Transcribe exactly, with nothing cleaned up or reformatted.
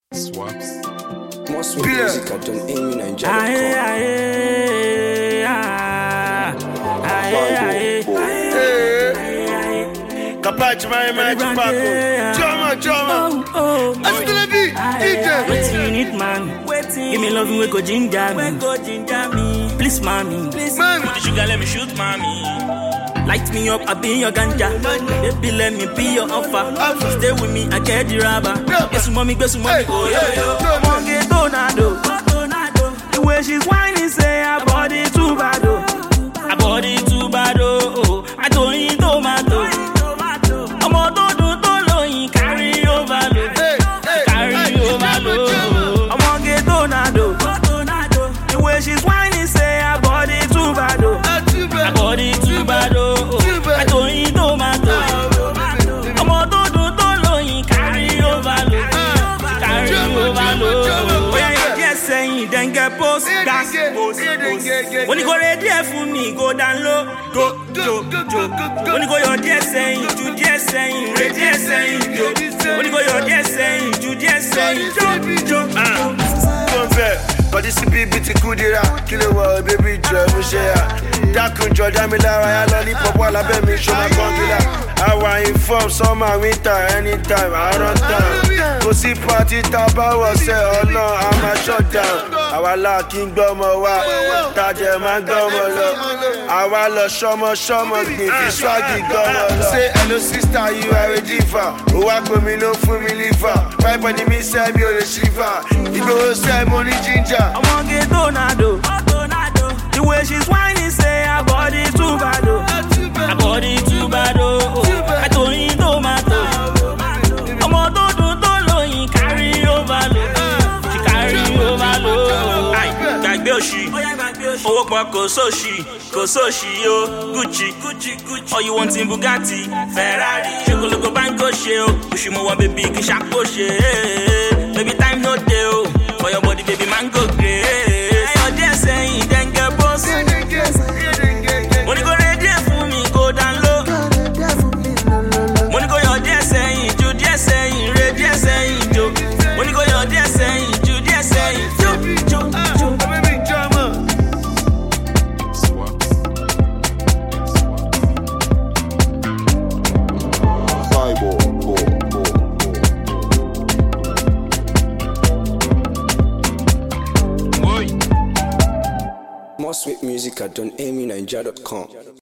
Swaps. More sweet music at on Amy Nigeria. Aye, aye, aye, aye, aye. Kapachi my magic Paco. Drama, drama. Oh, oh, I'm gonna be D J. waiting you need, man. Waiting. Give me loving, we go ginger me. We go ginger me. Please, mommy. Please, Man. put the sugar, let me shoot, mommy. Light me up, I be your ganja. Baby, let me be your offer. Stay with me, I get the rubber. Guess mommy, guess mommy, oh yo yo. Come on, get tornado. The way she's whining, say her body too bad, oh. Her body too bad, oh. I don't eat tomato. I'm all do do do low, carry overload. Carry overload. I'm on get tornado. The way she's whining, say her body too bad, oh. Her body too bad, oh. I don't eat tomato. I'm all do do do low, carry overload. Carry overload. Oh yeah, yeah, yeah, saying then get post, gas, post, post. When you go ready for me, go down low, go, go, go. When you go your dear saying, you dear saying, ready saying, yo. When you go your dear saying, you dear saying, yo, yo. Come back. But this is B B T Kudira. Kill it well, baby, drive a share. Dakun Jordan Miller, I lollipop while I bet me show my conquilla. I want inform summer, winter, anytime, I run down. Go see party, taba was say, oh no, I'm a shutdown. Our la king gomo wa, taje man gomo lo. Our la shomo shomo, if swaggy gomo lo. Say hello sister, you are a diva. Walk with me, no for me liver. Pipe on the me say me on the shiva. You go say money ginger. I want get tornado. The way she's whining, say her body too bad, oh. Her body too bad, oh. I don't eat tomato. I'm all do do do low, carry overload. She carry overload. Aye, gbàgbé òṣì. Owó pọ̀ kò sóṣì, kò sóṣì yo. Gucci, Gucci, Gucci. All you want in Bugatti, Ferrari. Ṣogologo banko ṣe o. Oṣù mo wọ bèbí kì í ṣàpò ṣe. Baby time no dey o. For your body, baby man go great. Your dear saying, then get boss. When you go ready for me, go down low. When you go your dear saying, you dear saying, ready saying, Joe. When you go your dear saying, you dear saying, Joe, Joe, Joe. Baby, drama. Swaps. More sweet music at on Amy Nigeria dot com.